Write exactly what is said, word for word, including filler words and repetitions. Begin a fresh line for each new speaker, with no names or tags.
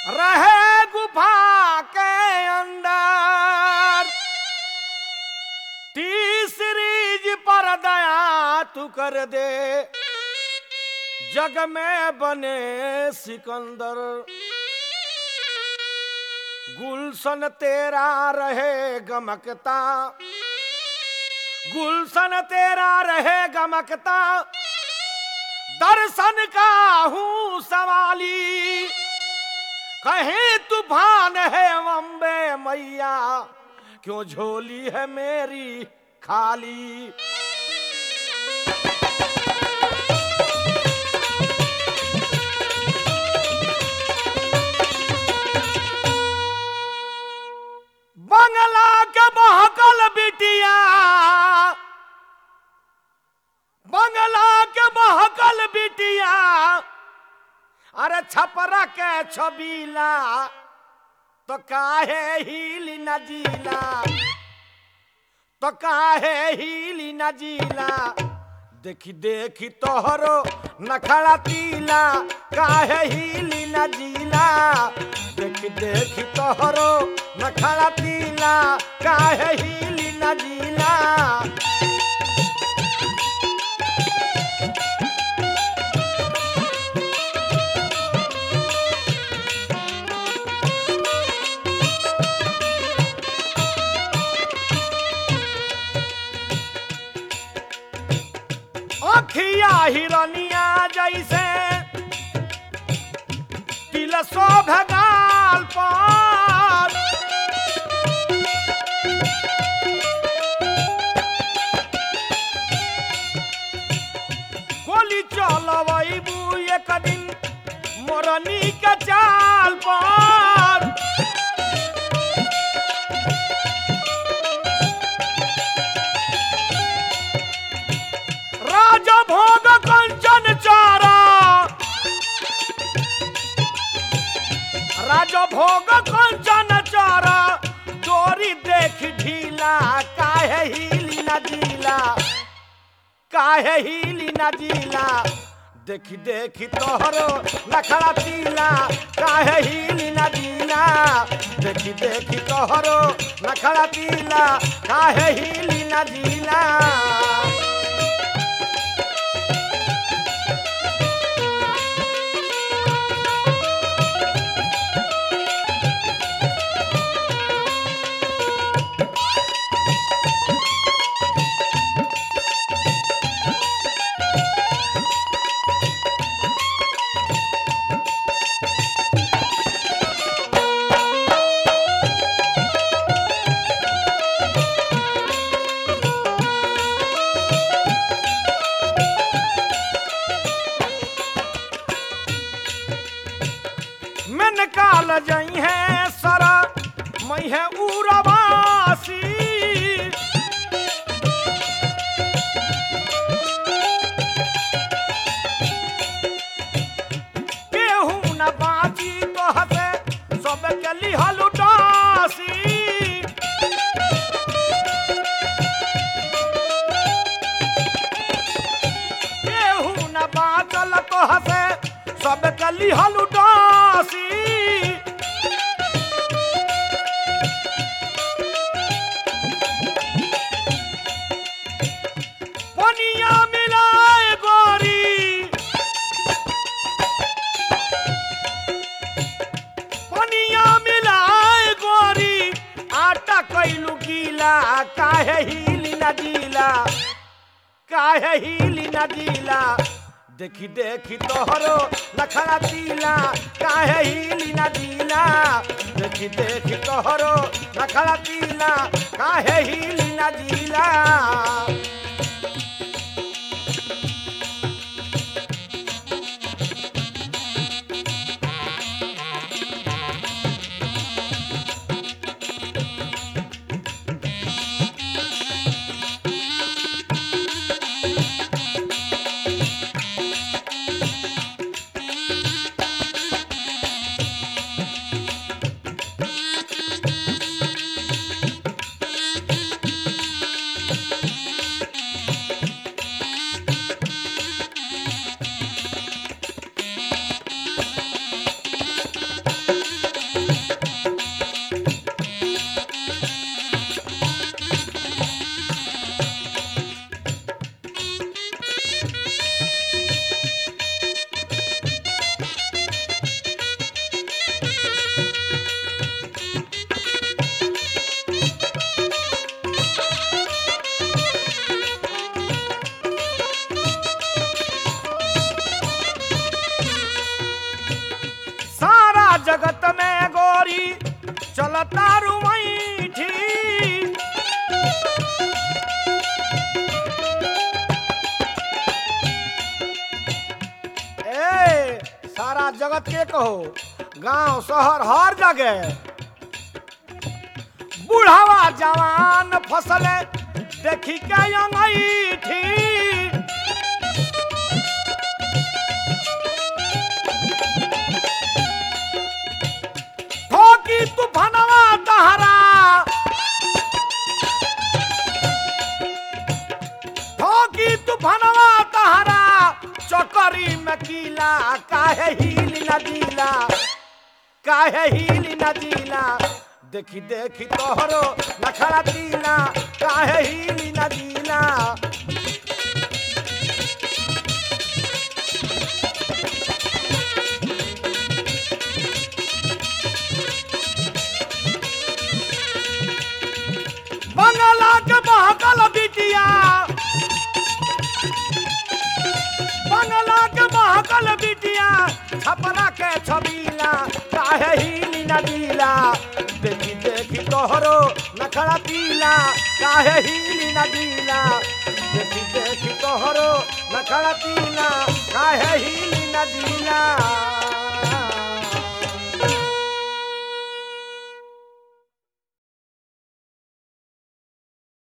रहे गुफा के अंदर। टी सीरीज पर दया तू कर दे, जग में बने सिकंदर। गुलशन तेरा रहे गमकता, गुलशन तेरा रहे गमकता, दर्शन का हूँ सवाली। कहीं तूफान है अम्बे मैया, क्यों झोली है मेरी खाली। बंगला के बहकल बिटिया, बंगला के बहकल बिटिया, अरे छपरा के छबीला, तो काहे हिली न जीला, तो काहे हिली न जीला। देखी देखी तोहरो नखड़ा तीला, काहे हिली न जीला। देखी देखी तोहरो नखड़ा तीला, काहे हिली न जीला। अखिया हिरनिया जैसे तिल शोभ गाल पर। गोली चलबू एक दिन मोरनी के चाल पर। राजा भोग कंचन चारा, राजा भोग कंचन चारा, डोरी देख ढीला, काहे हिली न जीला, काहे हिली न जीला। देखी देखी तोहरो नखड़ा तीला, काहे हिली न जीला। देखी देखी तोहरो नखड़ा तीला, काहे हिली न जीला। काल जई है सरा मई है उरवासी। केहू न बाची तो हसे सब के लिहल उदासी। केहू न बाचल तो हसे सब के लिहल उदासी। पनिया मिलाए गोरी, पनिया मिलाए गोरी, आटा कैलू गीला, काहे हिली न जीला, काहे हिली न जीला। देखी देखी तोहरो नखड़ा तीला, काहे हिली न जीला। देखी देखी तोहरो नखड़ा तीला, काहे हिली न जीला। जगत में गोरी चलता रुमैठी ए सारा जगत के कहो गांव शहर हर जगह बुढ़ावा जवान फसले देखी के अंगैठी ठोकी तूफानवा तहरा ठोकी तूफानवा तहरा चकरी में कीला काहे हिली नदीला काहे हिली नदीला देखी देखी तोहरो नखरा तीला काहे हिली नदीला बंगला के बहकल बिटिया बंगला के बहकल बिटिया छपरा के छबीला काहे हिली नदीला देखी देखी तोहरो नखरा पीला काहे हिली नदीला देखी देखी तोहरो नखरा पीला काहे हिली नदीला